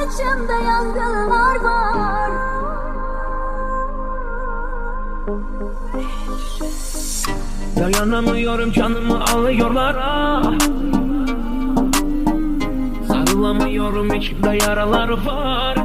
içimde yangınlar var. Dayanamıyorum, canımı alıyorlar ah. Sarılamıyorum, içimde yaralar var.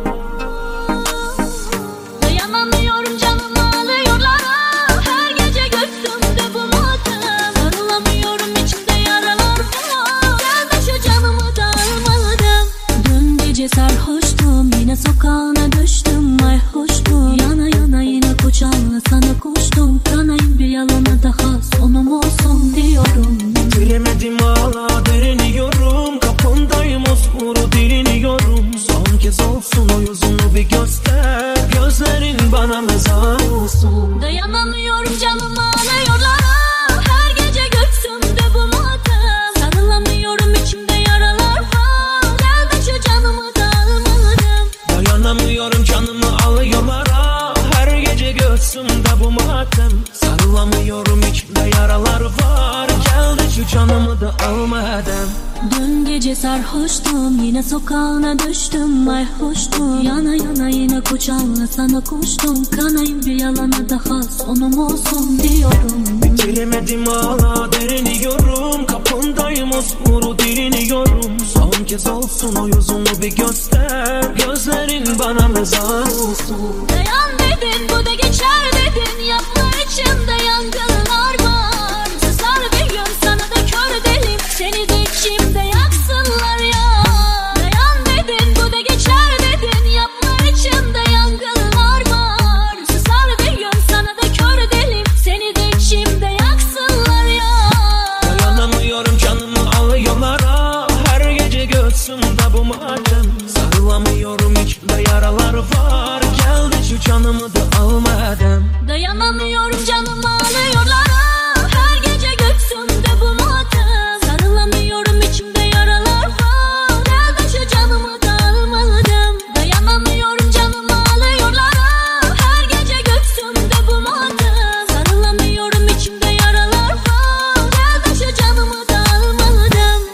Dayanamıyorum, canımı alıyorlar ah. Her gece göğsümde bu matem. Sarılamıyorum, içimde yaralar var. Gel de şu canımı da almadım. Dün gece sarhoştum, yine sokağına düştüm. Ay hoştum, yana yana yine kucağına sana koştum. Kanayım bir yalana daha, sonum olsun diyorum. Bilemedim, hala direniyorum. Kapındayım, osuru diliniyorum. Son kez olsun, o yüzünü bir göster. Gözlerin bana mezar olsun. Dayanamıyorum, canımı alıyorlar ah. Her gece göğsümde bu matem. Sarılamıyorum, içimde yaralar var. Gel de şu canımı da almadım. Dayanamıyorum, canımı alıyorlar ah. Her gece göğsümde bu matem. Sarılamıyorum, içimde yaralar var. Gel de şu canımı da almadım. Dün gece sarhoştum, yine sokağına düştüm. Ay hoştum, yana yana yine kucağına sana koştum. Kanayım bir yalana daha, sonum olsun diyorum. Bitiremedim, hala direniyorum. Kapındayım, osuru diliniyorum. Son kez olsun, o yüzünü bir göster. Gözlerin bana mezar olsun. Dayan dedin, bu da geçer dedin. Yapma, içimde yangınlar var. Sızar bir gün, sana da kör delim. Seni de içimde yaksınlar ya. Dayan dedin, bu da geçer dedin. Yapma, içimde yangınlar var. Sızar bir gün, sana da kör delim. Seni de içimde yaksınlar ya. Dayanamıyorum, canımı alıyorlar ah. Her gece göğsümde bu matem. Sarılamıyorum, içimde yaralar var. Gel de şu canımı da almadım. Dayanamıyorum, canımı alıyorlar ah. Her gece göğsümde bu matem. Sarılamıyorum, içimde yaralar var. Gel de şu canımı da almadım. Dayanamıyorum, canımı alıyorlar ah. Her gece göğsümde bu matem. Sarılamıyorum, içimde yaralar var. Gel de şu canımı da almadım.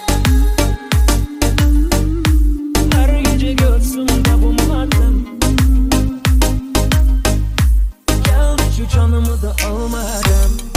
Her gece göğsümde bu matem. Gel de şu canımı da almadım.